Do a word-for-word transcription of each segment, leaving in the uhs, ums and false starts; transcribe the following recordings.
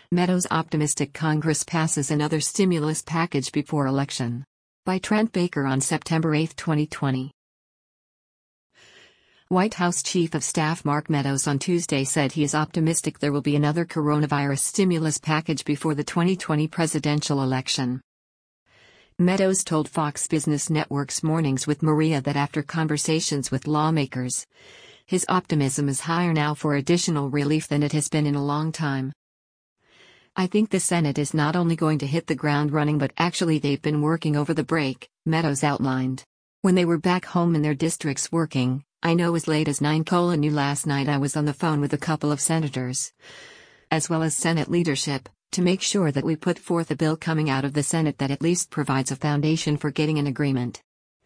Meadows optimistic Congress passes another stimulus package before election. By Trent Baker on September eighth, twenty twenty. White House Chief of Staff Mark Meadows on Tuesday said he is optimistic there will be another coronavirus stimulus package before the twenty twenty presidential election. Meadows told Fox Business Network's Mornings with Maria that after conversations with lawmakers, his optimism is higher now for additional relief than it has been in a long time. "I think the Senate is not only going to hit the ground running but actually they've been working over the break," Meadows outlined. "When they were back home in their districts working, I know as late as nine new last night I was on the phone with a couple of senators, as well as Senate leadership, to make sure that we put forth a bill coming out of the Senate that at least provides a foundation for getting an agreement.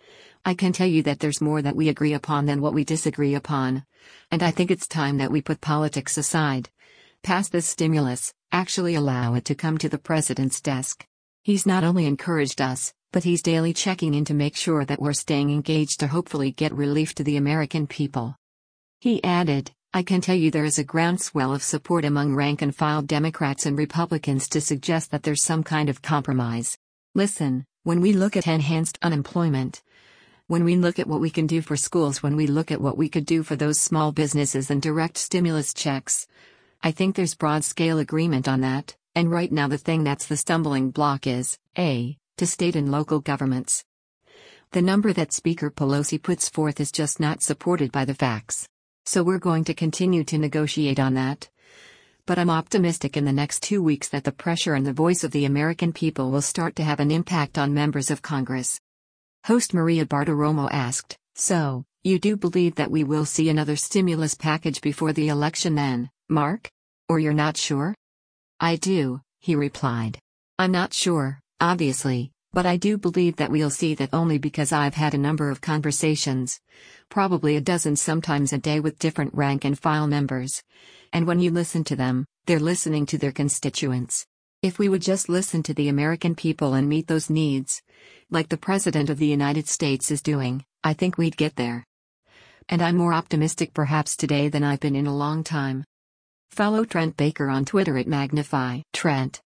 I can tell you that there's more that we agree upon than what we disagree upon, and I think it's time that we put politics aside, pass this stimulus, actually allow it to come to the president's desk. He's not only encouraged us, but he's daily checking in to make sure that we're staying engaged to hopefully get relief to the American people." He added, "I can tell you there is a groundswell of support among rank-and-file Democrats and Republicans to suggest that there's some kind of compromise. Listen, when we look at enhanced unemployment, when we look at what we can do for schools, when we look at what we could do for those small businesses and direct stimulus checks, I think there's broad-scale agreement on that, and right now the thing that's the stumbling block is, A, to state and local governments. The number that Speaker Pelosi puts forth is just not supported by the facts. So we're going to continue to negotiate on that. But I'm optimistic in the next two weeks that the pressure and the voice of the American people will start to have an impact on members of Congress." Host Maria Bartiromo asked, "So, you do believe that we will see another stimulus package before the election then, Mark? Or you're not sure?" "I do," he replied. "I'm not sure, obviously, but I do believe that we'll see that only because I've had a number of conversations, probably a dozen sometimes a day with different rank-and-file members. And when you listen to them, they're listening to their constituents. If we would just listen to the American people and meet those needs, like the President of the United States is doing, I think we'd get there. And I'm more optimistic perhaps today than I've been in a long time." Follow Trent Baker on Twitter at Magnify Trent.